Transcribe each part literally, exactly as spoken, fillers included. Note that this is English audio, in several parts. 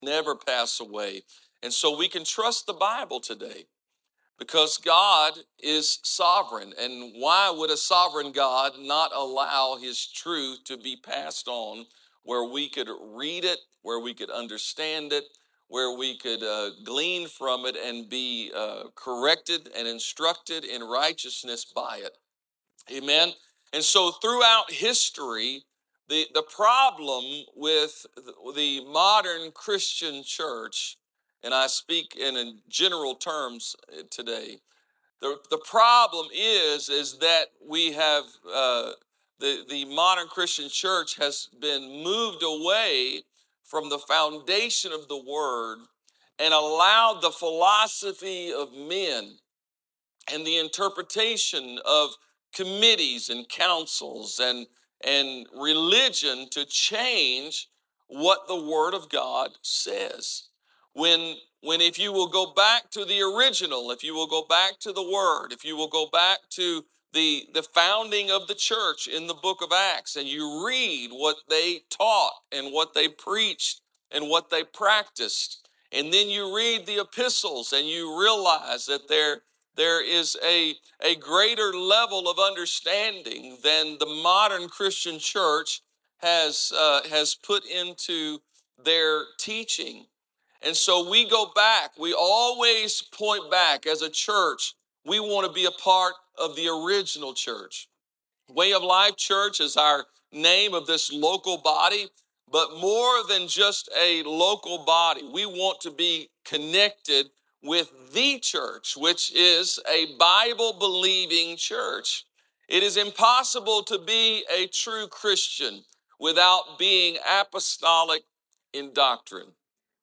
never pass away. And so we can trust the Bible today because God is sovereign. And why would a sovereign God not allow his truth to be passed on where we could read it, where we could understand it, where we could uh, glean from it and be uh, corrected and instructed in righteousness by it? Amen. And so throughout history, the, the problem with the modern Christian church, and I speak in general terms today, the, the problem is, is that we have, uh, the, the modern Christian church has been moved away from the foundation of the word and allowed the philosophy of men and the interpretation of committees and councils and, and religion to change what the Word of God says. When, when if you will go back to the original, if you will go back to the Word, if you will go back to the, the founding of the church in the book of Acts, and you read what they taught and what they preached and what they practiced, and then you read the epistles and you realize that they're there is a, a greater level of understanding than the modern Christian church has, uh, has put into their teaching. And so we go back. We always point back as a church. We want to be a part of the original church. Way of Life Church is our name of this local body, but more than just a local body, we want to be connected with the church, which is a Bible-believing church. It is impossible to be a true Christian without being apostolic in doctrine.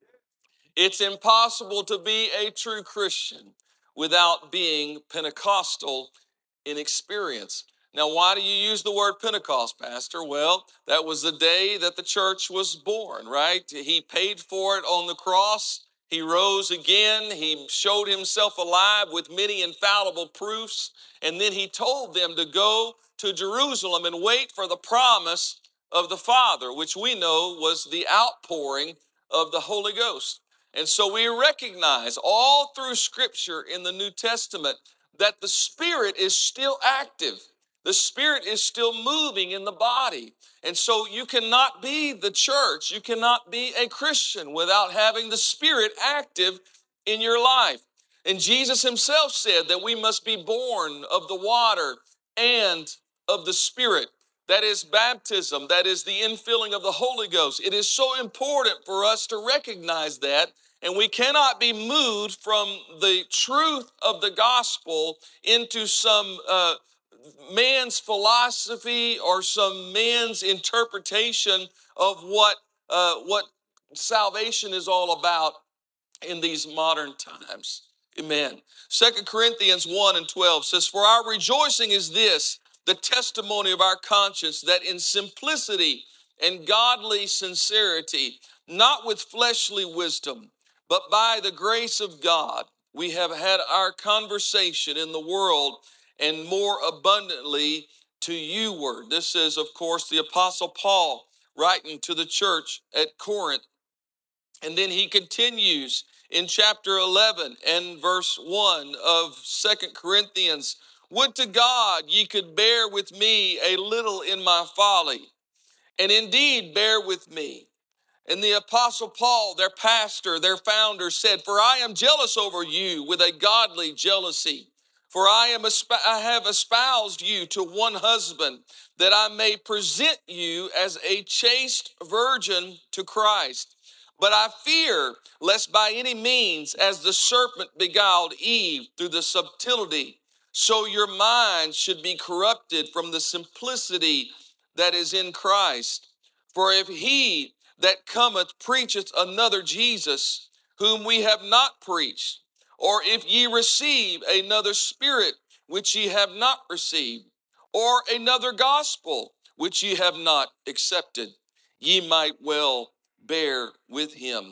It's impossible to be a true Christian without being Pentecostal in experience. Now, why do you use the word Pentecost, Pastor? Well, that was the day that the church was born, right? He paid for it on the cross. He rose again. He showed himself alive with many infallible proofs. And then he told them to go to Jerusalem and wait for the promise of the Father, which we know was the outpouring of the Holy Ghost. And so we recognize all through Scripture in the New Testament that the Spirit is still active. The Spirit is still moving in the body. And so you cannot be the church, you cannot be a Christian without having the Spirit active in your life. And Jesus himself said that we must be born of the water and of the Spirit. That is baptism. That is the infilling of the Holy Ghost. It is so important for us to recognize that. And we cannot be moved from the truth of the gospel into some uh, man's philosophy or some man's interpretation of what, uh, what salvation is all about in these modern times. Amen. Second Corinthians one and twelve says, "For our rejoicing is this, the testimony of our conscience, that in simplicity and godly sincerity, not with fleshly wisdom, but by the grace of God, we have had our conversation in the world, and more abundantly to you word." This is, of course, the Apostle Paul writing to the church at Corinth. And then he continues in chapter eleven and verse one of Second Corinthians, "Would to God ye could bear with me a little in my folly, and indeed bear with me." And the Apostle Paul, their pastor, their founder, said, "For I am jealous over you with a godly jealousy. For I am esp- I have espoused you to one husband, that I may present you as a chaste virgin to Christ. But I fear lest by any means, as the serpent beguiled Eve through the subtlety, so your mind should be corrupted from the simplicity that is in Christ. For if he that cometh preacheth another Jesus, whom we have not preached, or if ye receive another spirit, which ye have not received, or another gospel, which ye have not accepted, ye might well bear with him."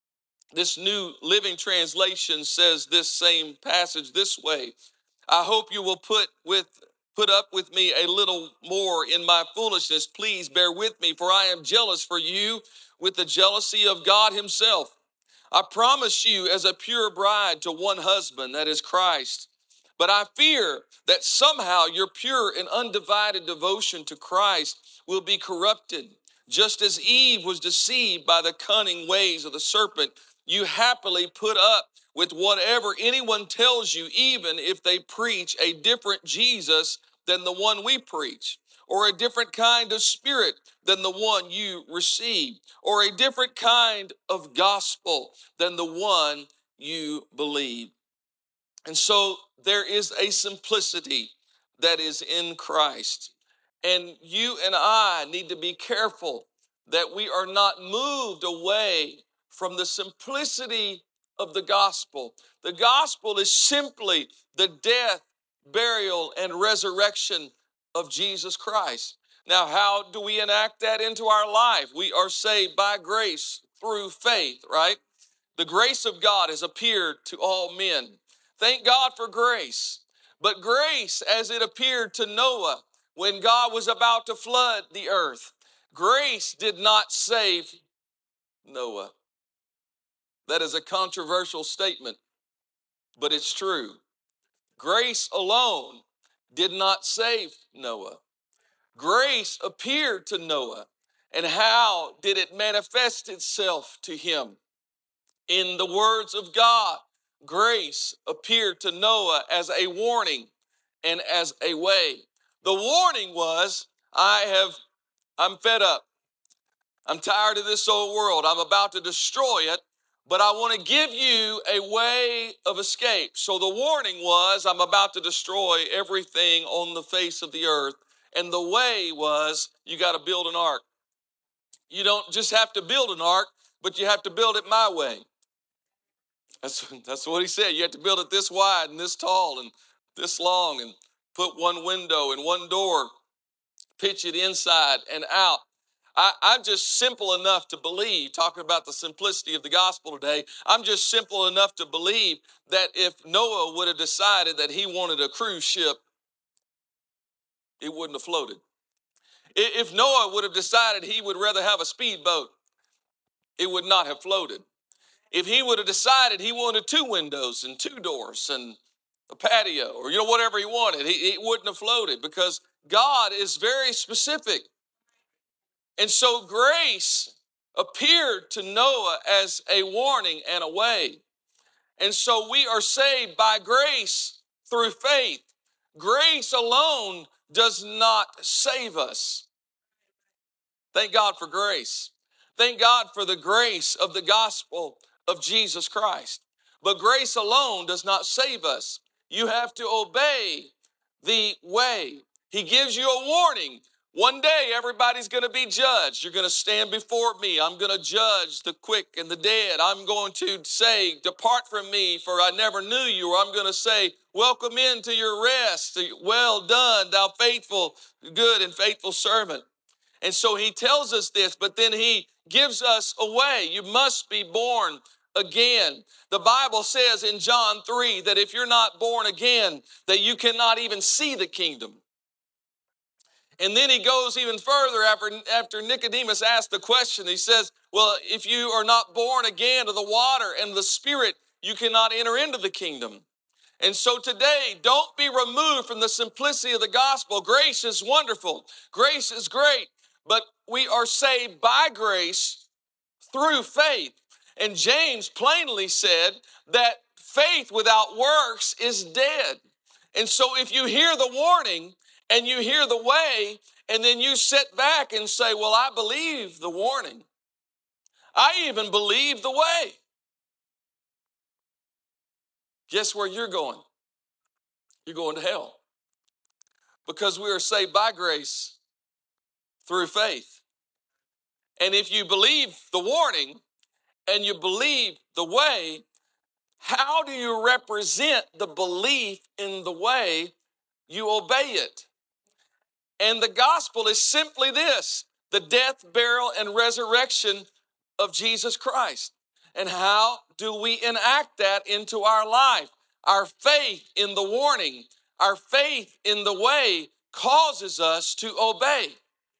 This New Living Translation says this same passage this way: "I hope you will put with put up with me a little more in my foolishness. Please bear with me, for I am jealous for you with the jealousy of God himself. I promise you as a pure bride to one husband, that is Christ. But I fear that somehow your pure and undivided devotion to Christ will be corrupted. Just as Eve was deceived by the cunning ways of the serpent, you happily put up with whatever anyone tells you, even if they preach a different Jesus than the one we preach, or a different kind of spirit than the one you received, or a different kind of gospel than the one you believe. And so there is a simplicity that is in Christ. And you and I need to be careful that we are not moved away from the simplicity of the gospel. The gospel is simply the death, burial, and resurrection of Jesus Christ. Now, how do we enact that into our life? We are saved by grace through faith, right? The grace of God has appeared to all men. Thank God for grace. But grace, as it appeared to Noah when God was about to flood the earth, grace did not save Noah. That is a controversial statement, but it's true. Grace alone did not save Noah. Grace appeared to Noah. And how did it manifest itself to him? In the words of God, grace appeared to Noah as a warning and as a way. The warning was, I have, I'm fed up. I'm tired of this old world. I'm about to destroy it, but I want to give you a way of escape. So the warning was, I'm about to destroy everything on the face of the earth. And the way was, you got to build an ark. You don't just have to build an ark, but you have to build it my way. That's, that's what he said. You have to build it this wide and this tall and this long, and put one window and one door, pitch it inside and out. I, I'm just simple enough to believe, talking about the simplicity of the gospel today, I'm just simple enough to believe that if Noah would have decided that he wanted a cruise ship, it wouldn't have floated. If Noah would have decided he would rather have a speedboat, it would not have floated. If he would have decided he wanted two windows and two doors and a patio, or you know whatever he wanted, he, he wouldn't have floated, because God is very specific. And so grace appeared to Noah as a warning and a way. And so we are saved by grace through faith. Grace alone does not save us. Thank God for grace. Thank God for the grace of the gospel of Jesus Christ. But grace alone does not save us. You have to obey the way. He gives you a warning. One day everybody's going to be judged. You're going to stand before me. I'm going to judge the quick and the dead. I'm going to say, depart from me, for I never knew you. Or I'm going to say, welcome into your rest. Well done, thou faithful, good and faithful servant. And so he tells us this, but then he gives us a way. You must be born again. The Bible says in John three that if you're not born again, that you cannot even see the kingdom. And then he goes even further after, after Nicodemus asked the question. He says, well, if you are not born again of the water and the Spirit, you cannot enter into the kingdom. And so today, don't be removed from the simplicity of the gospel. Grace is wonderful. Grace is great. But we are saved by grace through faith. And James plainly said that faith without works is dead. And so if you hear the warning and you hear the way, and then you sit back and say, well, I believe the warning. I even believe the way. Guess where you're going? You're going to hell. Because we are saved by grace through faith. And if you believe the warning and you believe the way, how do you represent the belief in the way? You obey it. And the gospel is simply this: the death, burial, and resurrection of Jesus Christ. And how do we enact that into our life? Our faith in the warning, our faith in the way causes us to obey.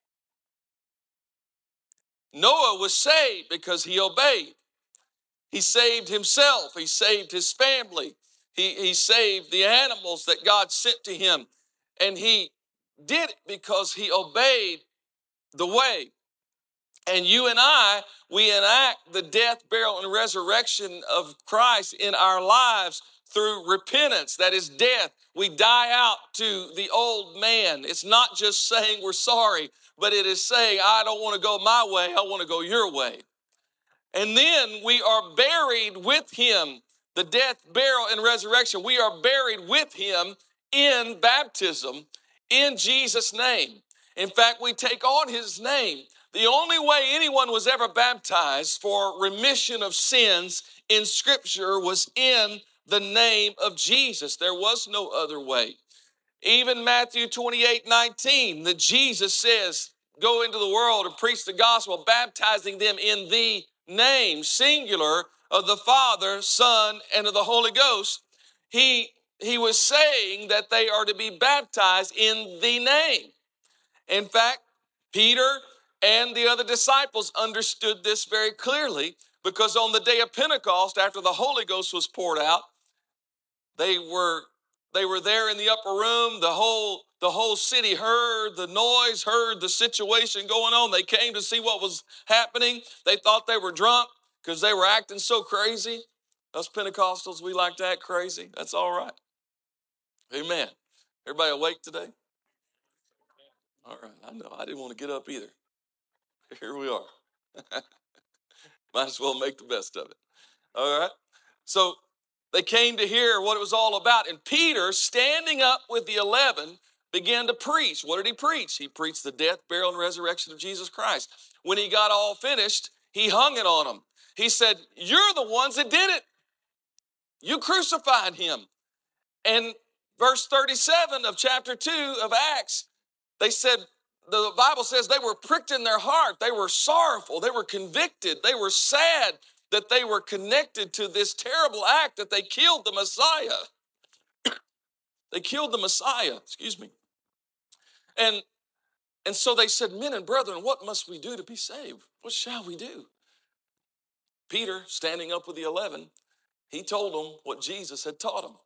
Noah was saved because he obeyed. He saved himself. He saved his family. He, he saved the animals that God sent to him. And he did it because he obeyed the way. And you and I, we enact the death, burial, and resurrection of Christ in our lives through repentance. That is death. We die out to the old man. It's not just saying we're sorry, but it is saying, I don't want to go my way. I want to go your way. And then we are buried with him. The death, burial, and resurrection. We are buried with him in baptism in Jesus' name. In fact, we take on his name. The only way anyone was ever baptized for remission of sins in Scripture was in the name of Jesus. There was no other way. Even Matthew twenty-eight nineteen, that Jesus says, go into the world and preach the gospel, baptizing them in the name, singular, of the Father, Son, and of the Holy Ghost. He, he was saying that they are to be baptized in the name. In fact, Peter and the other disciples understood this very clearly, because on the day of Pentecost, after the Holy Ghost was poured out, they were They were there in the upper room. The whole, the whole city heard the noise, heard the situation going on. They came to see what was happening. They thought they were drunk because they were acting so crazy. Us Pentecostals, we like to act crazy. That's all right. Amen. Everybody awake today? All right. I know. I didn't want to get up either. Here we are. Might as well make the best of it. All right. So they came to hear what it was all about. And Peter, standing up with the eleven, began to preach. What did he preach? He preached the death, burial, and resurrection of Jesus Christ. When he got all finished, he hung it on them. He said, you're the ones that did it. You crucified him. And verse thirty-seven of chapter two of Acts, they said, the Bible says they were pricked in their heart. They were sorrowful. They were convicted. They were sad that they were connected to this terrible act that they killed the Messiah. They killed the Messiah, excuse me. And, and so they said, men and brethren, what must we do to be saved? What shall we do? Peter, standing up with the eleven, he told them what Jesus had taught them.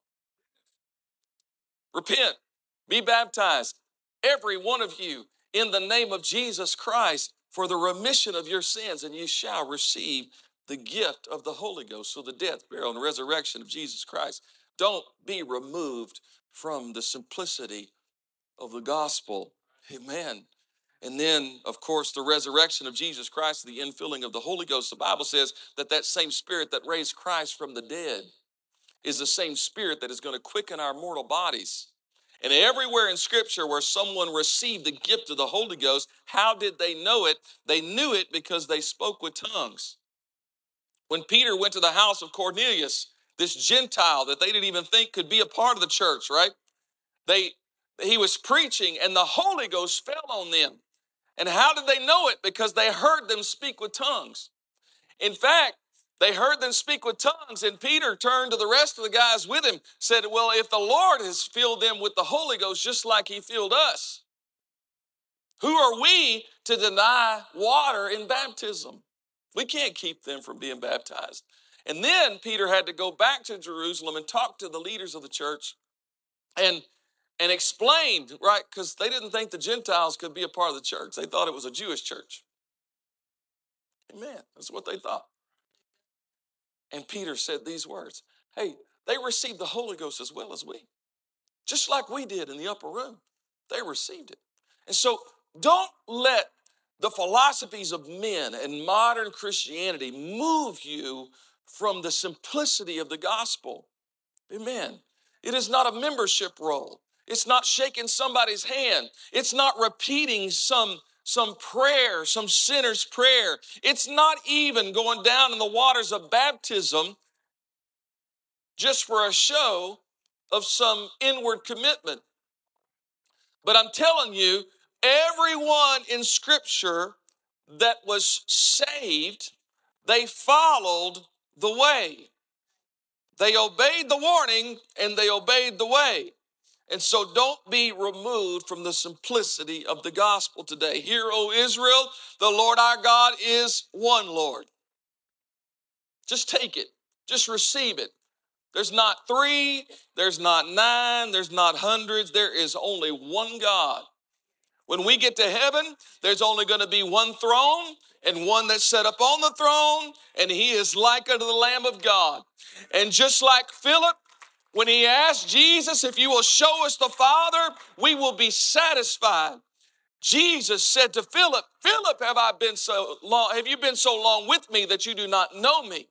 Repent, be baptized, every one of you, in the name of Jesus Christ, for the remission of your sins, and you shall receive the gift of the Holy Ghost. So the death, burial, and resurrection of Jesus Christ. Don't be removed from the simplicity of the gospel. Amen. And then, of course, the resurrection of Jesus Christ, the infilling of the Holy Ghost. The Bible says that that same Spirit that raised Christ from the dead is the same Spirit that is going to quicken our mortal bodies. And everywhere in Scripture where someone received the gift of the Holy Ghost, how did they know it? They knew it because they spoke with tongues. When Peter went to the house of Cornelius, this Gentile that they didn't even think could be a part of the church, right? They, he was preaching and the Holy Ghost fell on them. And how did they know it? Because they heard them speak with tongues. In fact, they heard them speak with tongues, and Peter turned to the rest of the guys with him, said, well, if the Lord has filled them with the Holy Ghost just like he filled us, who are we to deny water in baptism? We can't keep them from being baptized. And then Peter had to go back to Jerusalem and talk to the leaders of the church and, and explained, right, because they didn't think the Gentiles could be a part of the church. They thought it was a Jewish church. Amen. That's what they thought. And Peter said these words, hey, they received the Holy Ghost as well as we. Just like we did in the upper room. They received it. And so don't let the philosophies of men and modern Christianity move you from the simplicity of the gospel. Amen. It is not a membership roll. It's not shaking somebody's hand. It's not repeating some Some prayer, some sinner's prayer. It's not even going down in the waters of baptism just for a show of some inward commitment. But I'm telling you, everyone in Scripture that was saved, they followed the way. They obeyed the warning and they obeyed the way. And so don't be removed from the simplicity of the gospel today. Hear, O Israel, the Lord our God is one Lord. Just take it. Just receive it. There's not three, there's not nine, there's not hundreds. There is only one God. When we get to heaven, there's only going to be one throne and one that's set up on the throne, and he is like unto the Lamb of God. And just like Philip, when he asked Jesus, if you will show us the Father, we will be satisfied. Jesus said to Philip, Philip, have I been so long, have you been so long with me that you do not know me?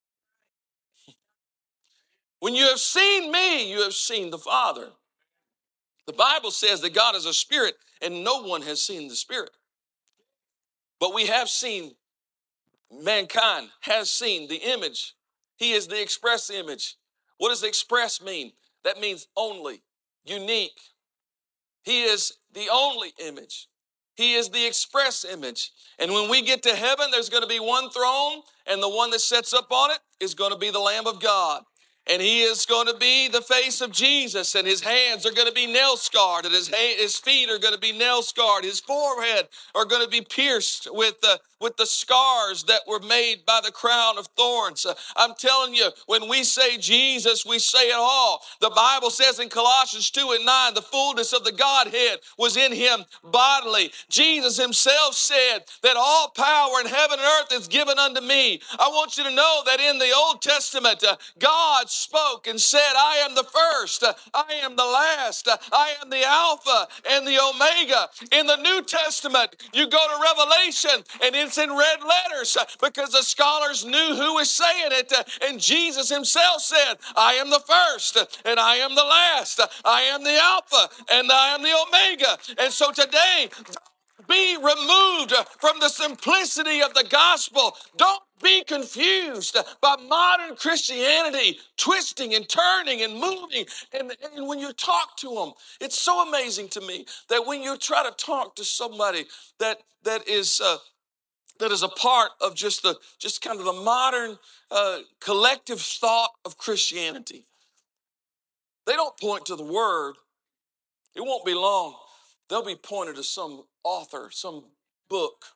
When you have seen me, you have seen the Father. The Bible says that God is a spirit and no one has seen the Spirit. But we have seen, mankind has seen the image. He is the express image. What does express mean? That means only, unique. He is the only image. He is the express image. And when we get to heaven, there's going to be one throne, and the one that sits up on it is going to be the Lamb of God. And he is going to be the face of Jesus, and his hands are going to be nail scarred, and his, ha- his feet are going to be nail scarred. His forehead are going to be pierced with the, with the scars that were made by the crown of thorns. Uh, I'm telling you, when we say Jesus, we say it all. The Bible says in Colossians two and nine, the fullness of the Godhead was in him bodily. Jesus himself said that all power in heaven and earth is given unto me. I want you to know that in the Old Testament, uh, God spoke and said, I am the first, uh, I am the last, uh, I am the Alpha and the Omega. In the New Testament, you go to Revelation and it's in red letters uh, because the scholars knew who was saying it. Uh, and Jesus himself said, I am the first uh, and I am the last, uh, I am the Alpha and I am the Omega. And so today, be removed from the simplicity of the gospel. Don't be confused by modern Christianity, twisting and turning and moving. And, and when you talk to them, it's so amazing to me that when you try to talk to somebody that that is uh, that is a part of just the just kind of the modern uh, collective thought of Christianity, they don't point to the Word. It won't be long. They'll be pointed to some author, some book.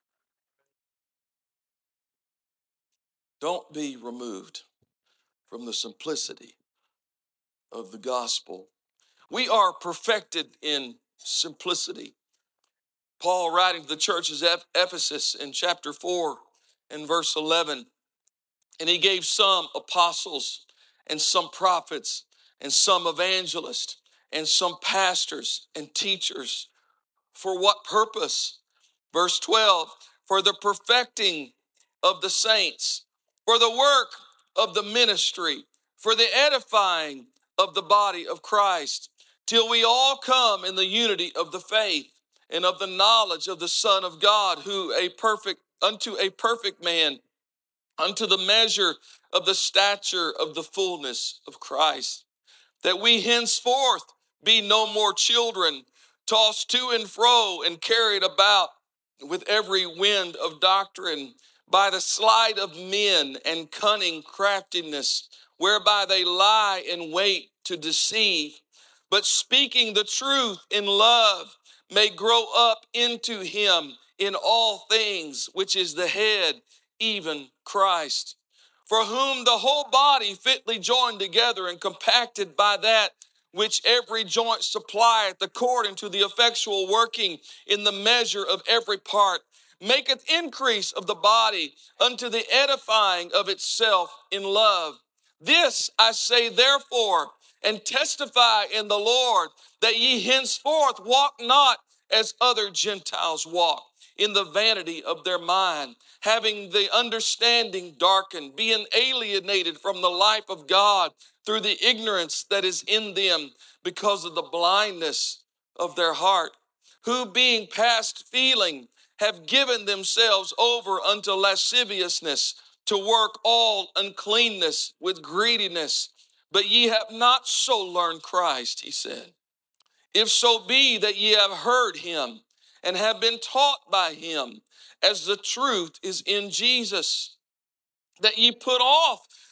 Don't be removed from the simplicity of the gospel. We are perfected in simplicity. Paul, writing to the churches of Ephesus in chapter four and verse eleven, and he gave some apostles and some prophets and some evangelists and some pastors and teachers. For what purpose? Verse twelve, for the perfecting of the saints, for the work of the ministry, for the edifying of the body of Christ, till we all come in the unity of the faith and of the knowledge of the Son of God, who a perfect unto a perfect man, unto the measure of the stature of the fullness of Christ, that we henceforth be no more children, tossed to and fro and carried about with every wind of doctrine, by the sleight of men and cunning craftiness, whereby they lie in wait to deceive, but speaking the truth in love, may grow up into him in all things, which is the head, even Christ, for whom the whole body fitly joined together and compacted by that which every joint supplieth, according to the effectual working in the measure of every part, maketh increase of the body unto the edifying of itself in love. This I say therefore, and testify in the Lord, that ye henceforth walk not as other Gentiles walk, in the vanity of their mind, having the understanding darkened, being alienated from the life of God through the ignorance that is in them because of the blindness of their heart, who being past feeling have given themselves over unto lasciviousness, to work all uncleanness with greediness. But ye have not so learned Christ, he said. If so be that ye have heard him and have been taught by him, as the truth is in Jesus, that ye put off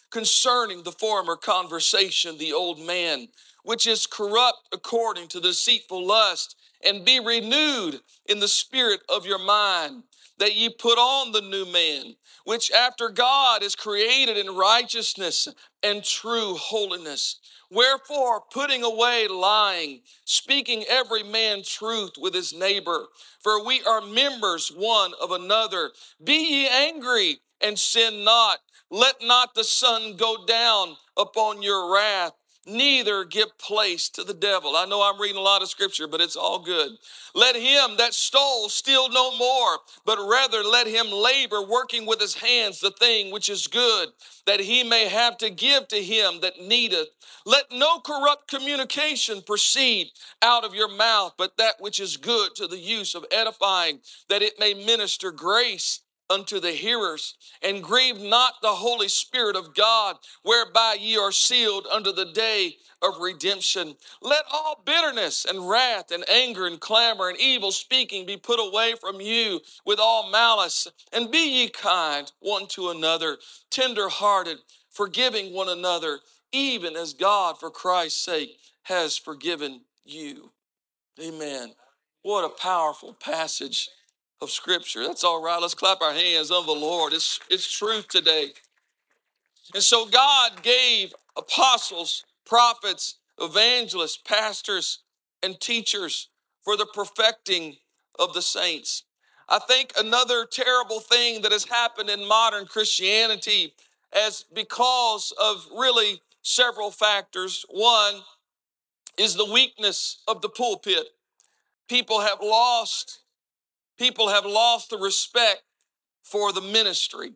concerning the former conversation, the old man, which is corrupt according to the deceitful lust, and be renewed in the spirit of your mind, that ye put on the new man, which after God is created in righteousness and true holiness. Wherefore, putting away lying, speaking every man truth with his neighbor, for we are members one of another. Be ye angry and sin not. Let not the sun go down upon your wrath, neither give place to the devil. I know I'm reading a lot of scripture, but it's all good. Let him that stole steal no more, but rather let him labor, working with his hands the thing which is good, that he may have to give to him that needeth. Let no corrupt communication proceed out of your mouth, but that which is good to the use of edifying, that it may minister grace unto the hearers. And grieve not the Holy Spirit of God, whereby ye are sealed unto the day of redemption. Let all bitterness and wrath and anger and clamor and evil speaking be put away from you with all malice. And be ye kind one to another, tender-hearted, forgiving one another, even as God for Christ's sake has forgiven you. Amen. What a powerful passage of Scripture. That's all right. Let's clap our hands on the Lord. It's, it's truth today. And so God gave apostles, prophets, evangelists, pastors, and teachers for the perfecting of the saints. I think another terrible thing that has happened in modern Christianity as because of really several factors. One is the weakness of the pulpit. People have lost, people have lost the respect for the ministry.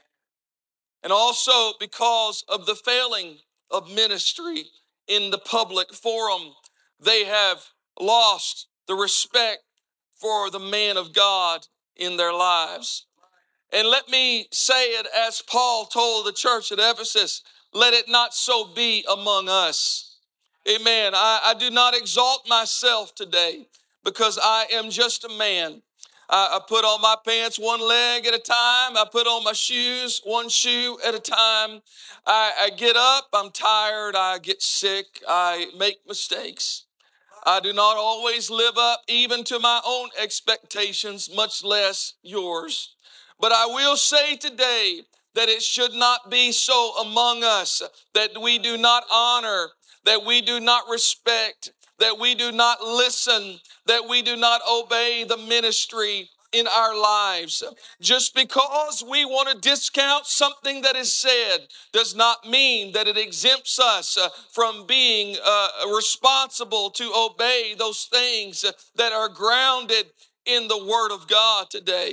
And also because of the failing of ministry in the public forum, they have lost the respect for the man of God in their lives. And let me say it as Paul told the church at Ephesus, let it not so be among us. Amen. I, I do not exalt myself today because I am just a man. I, I put on my pants one leg at a time. I put on my shoes one shoe at a time. I, I get up, I'm tired, I get sick, I make mistakes. I do not always live up even to my own expectations, much less yours. But I will say today that it should not be so among us, that we do not honor, that we do not respect, that we do not listen, that we do not obey the ministry in our lives. Just because we want to discount something that is said does not mean that it exempts us uh, from being uh, responsible to obey those things that are grounded in the Word of God today.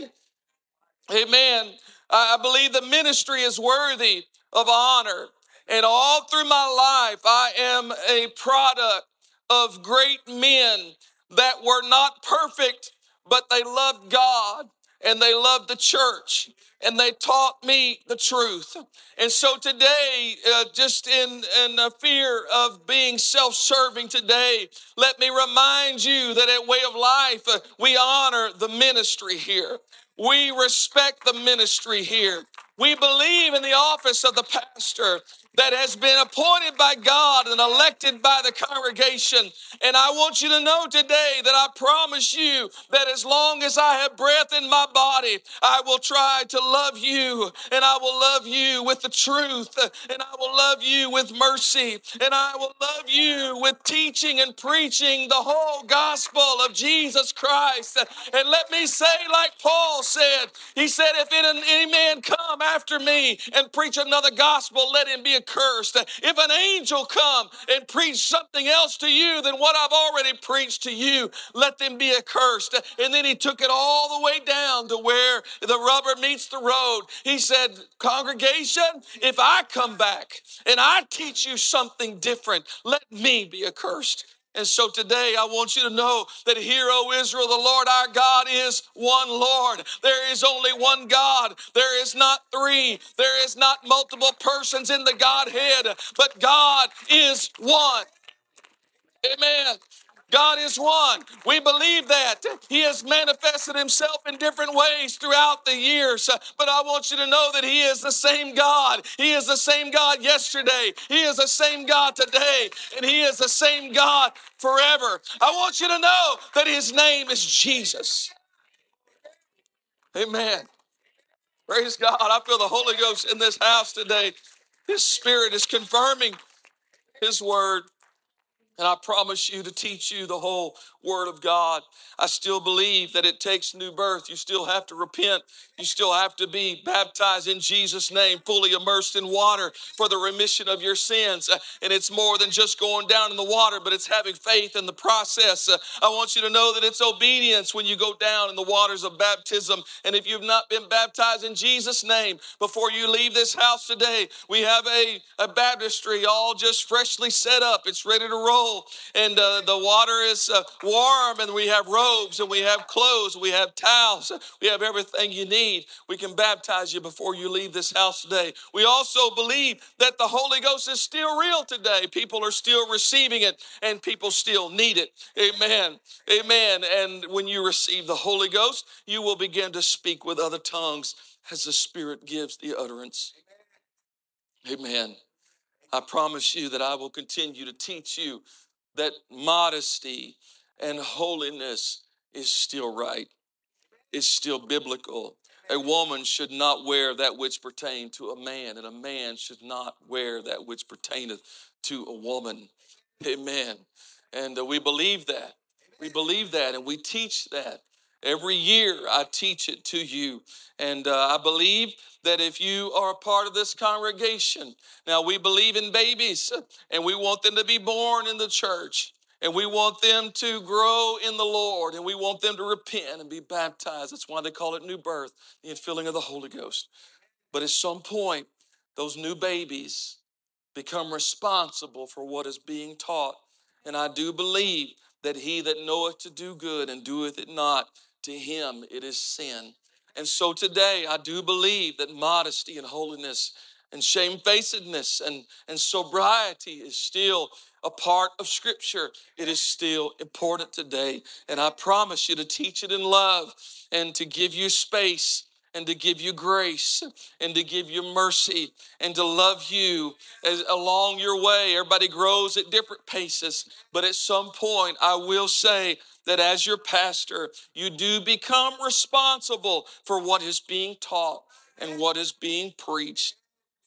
Amen. I believe the ministry is worthy of honor. And all through my life, I am a product of great men that were not perfect, but they loved God and they loved the church and they taught me the truth. And so today, uh, just in, in a fear of being self-serving today, let me remind you that at Way of Life, uh, we honor the ministry here. We respect the ministry here. We believe in the office of the pastor that has been appointed by God and elected by the congregation. And I want you to know today that I promise you that as long as I have breath in my body, I will try to love you, and I will love you with the truth, and I will love you with mercy, and I will love you with teaching and preaching the whole gospel of Jesus Christ. And let me say, like Paul said, he said, if any man come after me and preach another gospel, let him be accursed. If an angel come and preach something else to you than what I've already preached to you, let them be accursed. And then he took it all the way down to where the rubber meets the road. He said, congregation, if I come back and I teach you something different, let me be accursed. And so today I want you to know that hear, O Israel, the Lord our God is one Lord. There is only one God. There is not three. There is not multiple persons in the Godhead, but God is one. Amen. God is one. We believe that. He has manifested himself in different ways throughout the years. But I want you to know that he is the same God. He is the same God yesterday. He is the same God today. And he is the same God forever. I want you to know that his name is Jesus. Amen. Praise God. I feel the Holy Ghost in this house today. His Spirit is confirming his word. And I promise you to teach you the whole Word of God. I still believe that it takes new birth. You still have to repent. You still have to be baptized in Jesus' name, fully immersed in water for the remission of your sins. Uh, And it's more than just going down in the water, but it's having faith in the process. Uh, I want you to know that it's obedience when you go down in the waters of baptism. And if you've not been baptized in Jesus' name, before you leave this house today, we have a, a baptistry all just freshly set up. It's ready to roll. And uh, the water is uh, warm, and we have robes, and we have clothes, we have towels, we have everything you need. We can baptize you before you leave this house today. We also believe that the Holy Ghost is still real today. People are still receiving it, and people still need it. Amen. Amen. And when you receive the Holy Ghost, you will begin to speak with other tongues as the Spirit gives the utterance. Amen. I promise you that I will continue to teach you that modesty and holiness is still right. It's still biblical. A woman should not wear that which pertains to a man, and a man should not wear that which pertaineth to a woman. Amen. And uh, we believe that. We believe that, and we teach that. Every year I teach it to you. And uh, I believe that if you are a part of this congregation, now we believe in babies, and we want them to be born in the church. And we want them to grow in the Lord, and we want them to repent and be baptized. That's why they call it new birth, the infilling of the Holy Ghost. But at some point, those new babies become responsible for what is being taught. And I do believe that he that knoweth to do good and doeth it not, to him it is sin. And so today I do believe that modesty and holiness and shamefacedness and, and sobriety is still a part of Scripture. It is still important today. And I promise you to teach it in love and to give you space and to give you grace and to give you mercy and to love you as along your way. Everybody grows at different paces, but at some point I will say that as your pastor, you do become responsible for what is being taught and what is being preached.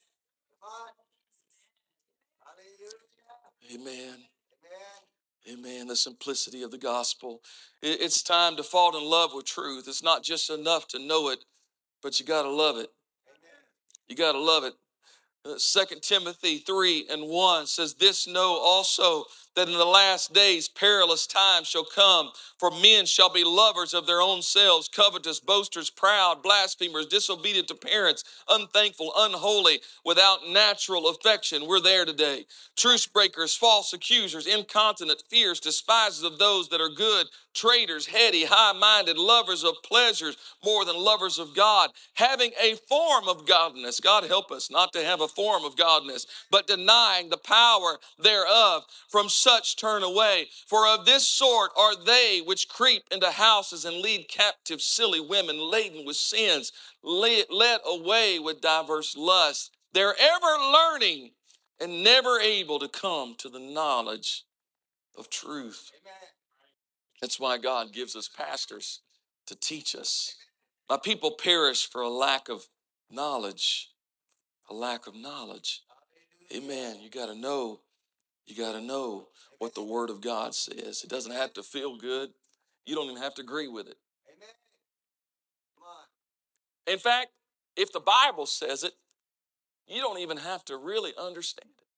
Amen. Amen. The simplicity of the gospel. It's time to fall in love with truth. It's not just enough to know it, but you got to love it. You got to love it. Second Timothy three and one says, this know also that in the last days perilous times shall come, for men shall be lovers of their own selves, covetous, boasters, proud, blasphemers, disobedient to parents, unthankful, unholy, without natural affection. We're there today. Truce breakers, false accusers, incontinent, fierce, despisers of those that are good, traitors, heady, high-minded, lovers of pleasures more than lovers of God, having a form of godliness. God help us not to have a form of godliness, but denying the power thereof. From such turn away. For of this sort are they which creep into houses and lead captive silly women laden with sins, led away with diverse lusts. They're ever learning and never able to come to the knowledge of truth. That's why God gives us pastors to teach us. My people perish for a lack of knowledge. A lack of knowledge. Amen. You got to know. You got to know what the Word of God says. It doesn't have to feel good. You don't even have to agree with it. In fact, if the Bible says it, you don't even have to really understand it.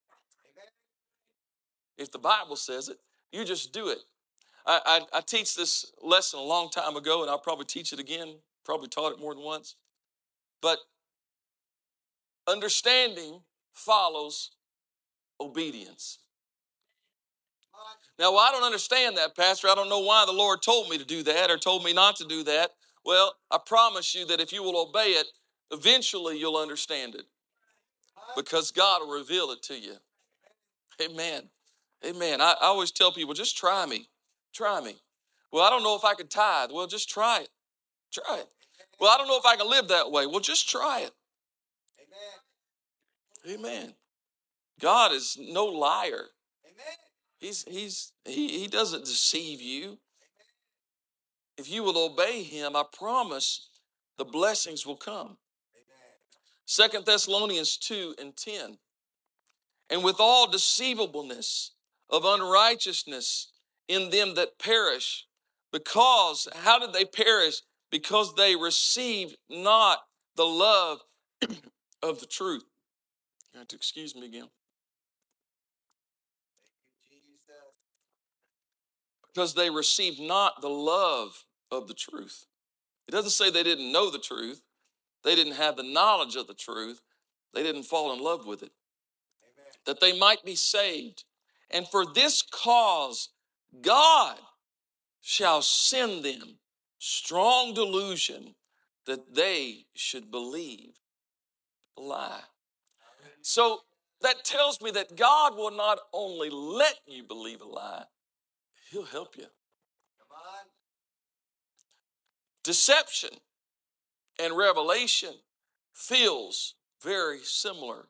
If the Bible says it, you just do it. I, I, I teach this lesson a long time ago, and I'll probably teach it again. Probably taught it more than once. But understanding follows obedience. Now, well, I don't understand that, Pastor. I don't know why the Lord told me to do that or told me not to do that. Well, I promise you that if you will obey it, eventually you'll understand it because God will reveal it to you. Amen. Amen. I, I always tell people, just try me. Try me. Well, I don't know if I can tithe. Well, just try it. Try it. Well, I don't know if I can live that way. Well, just try it. Amen. Amen. God is no liar. Amen. He's he's he, he doesn't deceive you. If you will obey him, I promise the blessings will come. Second Thessalonians two and ten. And with all deceivableness of unrighteousness in them that perish, because, how did they perish? Because they received not the love of the truth. You have to excuse me again. Because they received not the love of the truth. It doesn't say they didn't know the truth. They didn't have the knowledge of the truth. They didn't fall in love with it. Amen. That they might be saved. And for this cause, God shall send them strong delusion that they should believe a lie. So that tells me that God will not only let you believe a lie, he'll help you. Come on. Deception and revelation feels very similar.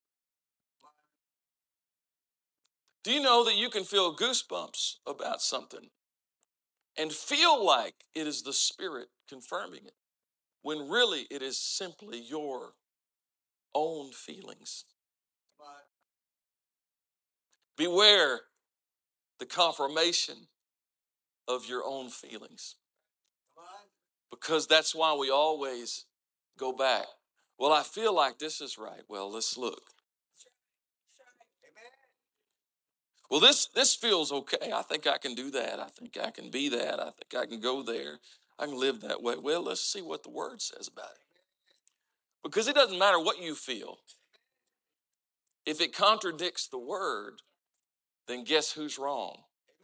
Do you know that you can feel goosebumps about something and feel like it is the Spirit confirming it, when really it is simply your own feelings? Beware the confirmation of your own feelings, because that's why we always go back. Well, I feel like this is right. Well, let's look. Well, this, this feels okay. I think I can do that. I think I can be that. I think I can go there. I can live that way. Well, let's see what the Word says about it. Because it doesn't matter what you feel. If it contradicts the Word, then guess who's wrong?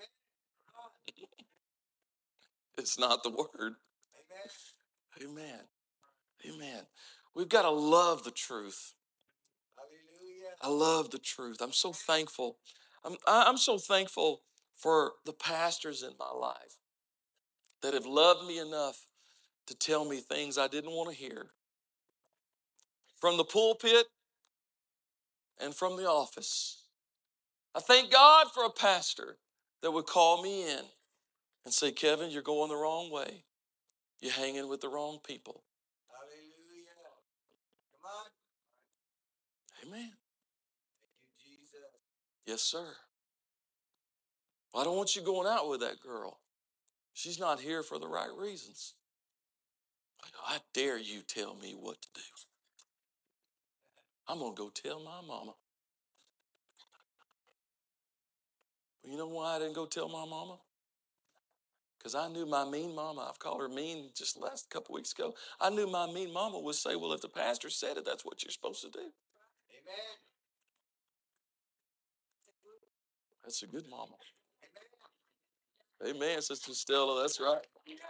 It's not the Word. Amen. Amen. We've got to love the truth. I love the truth. I'm so thankful. I'm, I'm so thankful for the pastors in my life that have loved me enough to tell me things I didn't want to hear. From the pulpit and from the office. I thank God for a pastor that would call me in and say, Kevin, you're going the wrong way. You're hanging with the wrong people. Hallelujah. Come on. Amen. Thank you, Jesus. Yes, sir. Well, I don't want you going out with that girl. She's not here for the right reasons. I go, I dare you tell me what to do. I'm going to go tell my mama. Well, you know why I didn't go tell my mama? Because I knew my mean mama, I've called her mean just last couple weeks ago. I knew my mean mama would say, well, if the pastor said it, that's what you're supposed to do. Amen. That's a good mama. Amen, Amen Sister Stella, that's right.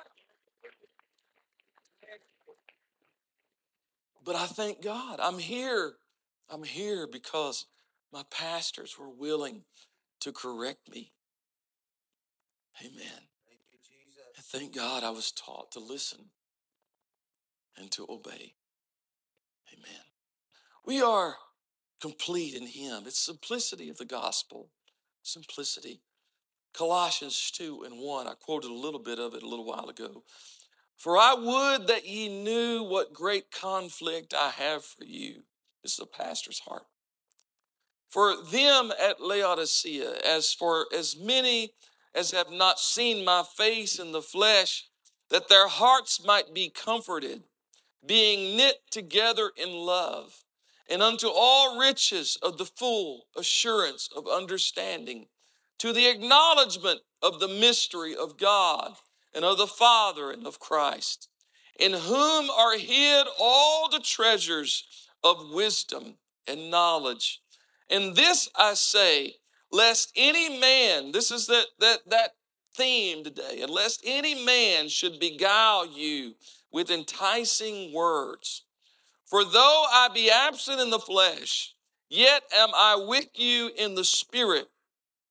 But I thank God. I'm here. I'm here because my pastors were willing to correct me. Amen. Thank you, Jesus. And thank God I was taught to listen and to obey. Amen. We are complete in him. It's simplicity of the gospel. Simplicity. Colossians two and one. I quoted a little bit of it a little while ago. For I would that ye knew what great conflict I have for you. This is a pastor's heart. For them at Laodicea, as for as many as have not seen my face in the flesh, that their hearts might be comforted, being knit together in love, and unto all riches of the full assurance of understanding, to the acknowledgement of the mystery of God and of the Father and of Christ, in whom are hid all the treasures of wisdom and knowledge. And this I say, lest any man, this is that that that theme today, and lest any man should beguile you with enticing words. For though I be absent in the flesh, yet am I with you in the spirit,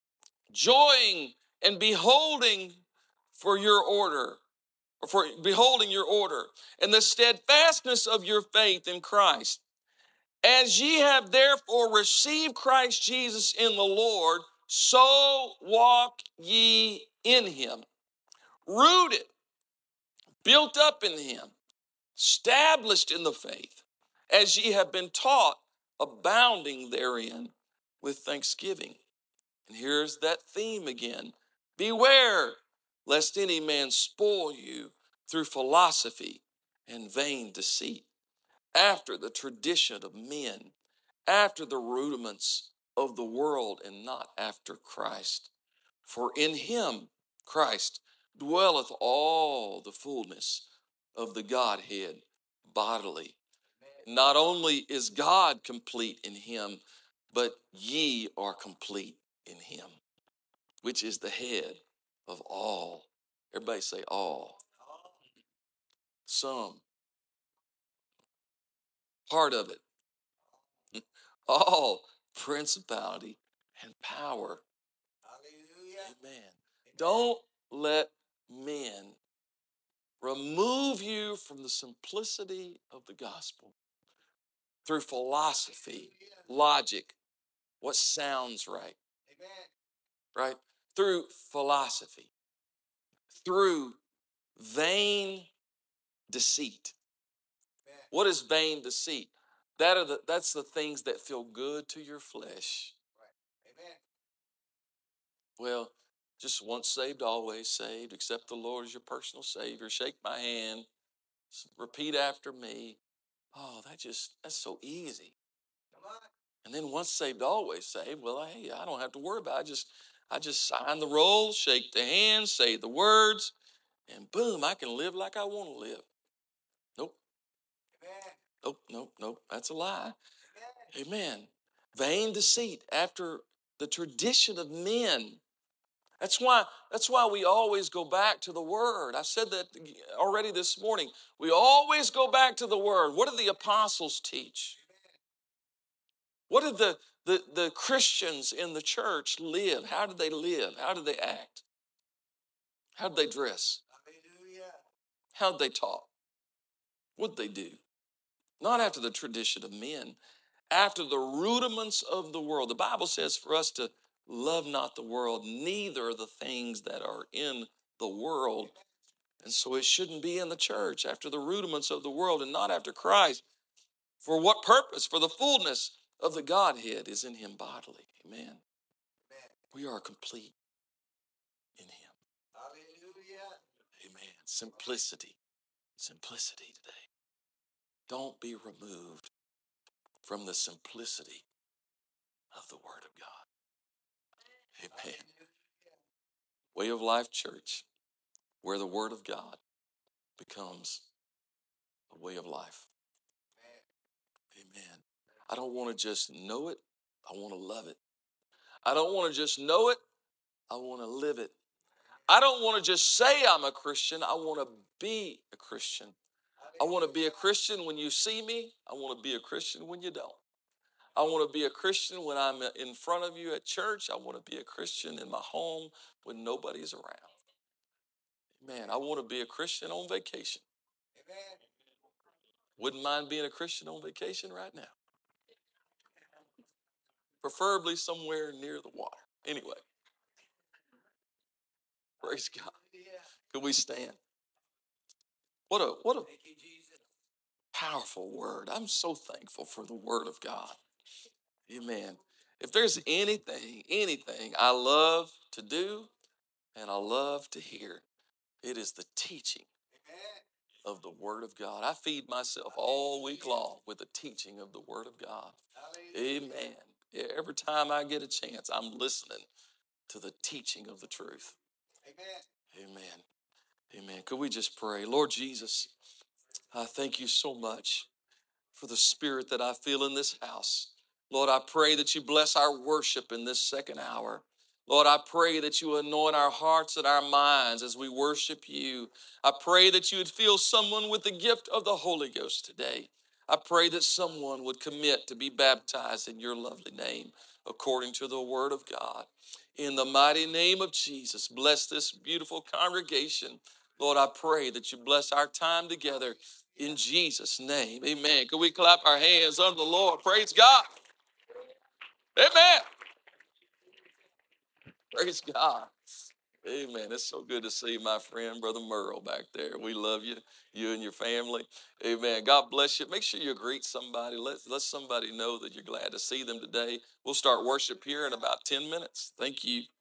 joying and beholding for your order, or for beholding your order, and the steadfastness of your faith in Christ. As ye have therefore received Christ Jesus in the Lord, so walk ye in him, rooted, built up in him, established in the faith, as ye have been taught, abounding therein with thanksgiving. And here's that theme again. Beware lest any man spoil you through philosophy and vain deceit, after the tradition of men, after the rudiments of the world, and not after Christ. For in him, Christ, dwelleth all the fullness of the Godhead bodily. Not only is God complete in him, but ye are complete in him, which is the head of all. Everybody say all. Some. Part of it. All principality and power. Hallelujah. Amen. Don't let men remove you from the simplicity of the gospel through philosophy, logic, what sounds right. Amen. Right? Through philosophy, through vain deceit. Amen. What is vain deceit? That are the, that's the things that feel good to your flesh. Right. Amen. Well, just once saved, always saved. Accept the Lord as your personal Savior. Shake my hand. Repeat after me. Oh, that just, that's so easy. Come on. And then once saved, always saved. Well, hey, I don't have to worry about it. I just, I just sign the roll, shake the hand, say the words, and boom, I can live like I want to live. Nope. Amen. Nope, nope, nope. That's a lie. Amen. Amen. Vain deceit after the tradition of men. That's why, that's why we always go back to the Word. I said that already this morning. We always go back to the Word. What did the apostles teach? What did the, the, the Christians in the church live? How did they live? How did they act? How did they dress? How did they talk? What did they do? Not after the tradition of men, after the rudiments of the world. The Bible says for us to love not the world, neither the things that are in the world. And so it shouldn't be in the church after the rudiments of the world and not after Christ. For what purpose? For the fullness of the Godhead is in him bodily. Amen. Amen. We are complete in him. Hallelujah. Amen. Simplicity. Simplicity today. Don't be removed from the simplicity of the Word of God. Amen. Way of Life Church, where the Word of God becomes a way of life. Amen. I don't want to just know it. I want to love it. I don't want to just know it. I want to live it. I don't want to just say I'm a Christian. I want to be a Christian. I want to be a Christian when you see me. I want to be a Christian when you don't. I want to be a Christian when I'm in front of you at church. I want to be a Christian in my home when nobody's around. Man, I want to be a Christian on vacation. Amen. Wouldn't mind being a Christian on vacation right now. Preferably somewhere near the water. Anyway. Praise God. Could we stand? What a what a powerful word. I'm so thankful for the Word of God. Amen. If there's anything, anything I love to do and I love to hear, it is the teaching of the Word of God. I feed myself all week long with the teaching of the Word of God. Amen. Every time I get a chance, I'm listening to the teaching of the truth. Amen. Amen. Amen. Could we just pray? Lord Jesus, I thank you so much for the spirit that I feel in this house. Lord, I pray that you bless our worship in this second hour. Lord, I pray that you anoint our hearts and our minds as we worship you. I pray that you would fill someone with the gift of the Holy Ghost today. I pray that someone would commit to be baptized in your lovely name according to the word of God. In the mighty name of Jesus, bless this beautiful congregation. Lord, I pray that you bless our time together in Jesus' name. Amen. Can we clap our hands unto the Lord? Praise God. Amen. Praise God. Amen. It's so good to see my friend, Brother Merle, back there. We love you, you and your family. Amen. God bless you. Make sure you greet somebody. Let, let somebody know that you're glad to see them today. We'll start worship here in about ten minutes. Thank you.